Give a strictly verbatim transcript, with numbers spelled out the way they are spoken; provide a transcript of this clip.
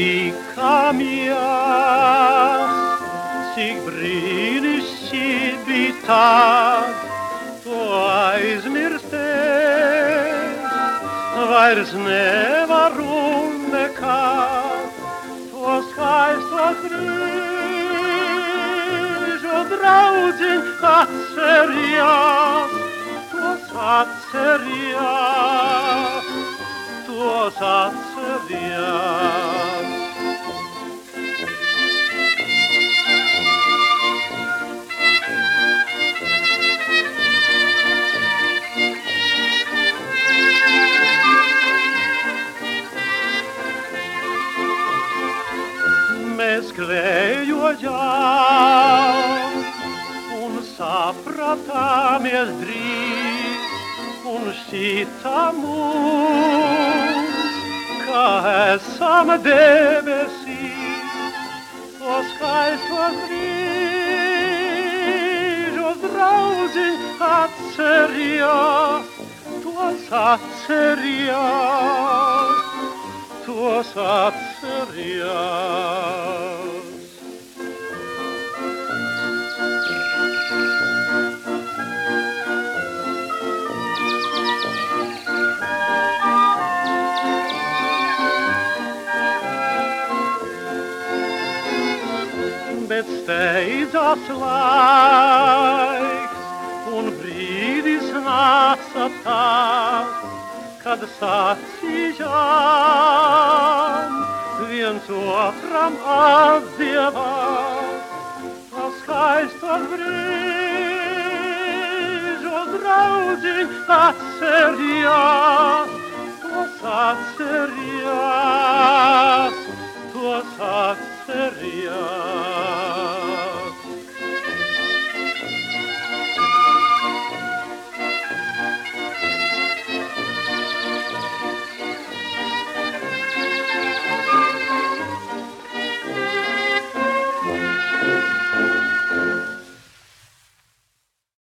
Fica minha, cik brīnišķīgi bija tāds, to aizmirstēt, vairs nevaru nekad, to skaisto brīžu draudziņ atcerījās, tos atcerījās, tos atcerījās. Mēs klējojām un sapratāmies drīz un šķita mums, ka esam debesīs, to skaistos brīžos draudziņ atcerījās, tos atcerījās, tos atcerījās. Bet steidzās laiks, un brīdis nāca tāds, kad sacījām viens otram atdievās, tas skaistos brīžos draudziņ atcerījās, tos atcerījās, tos atcerījās.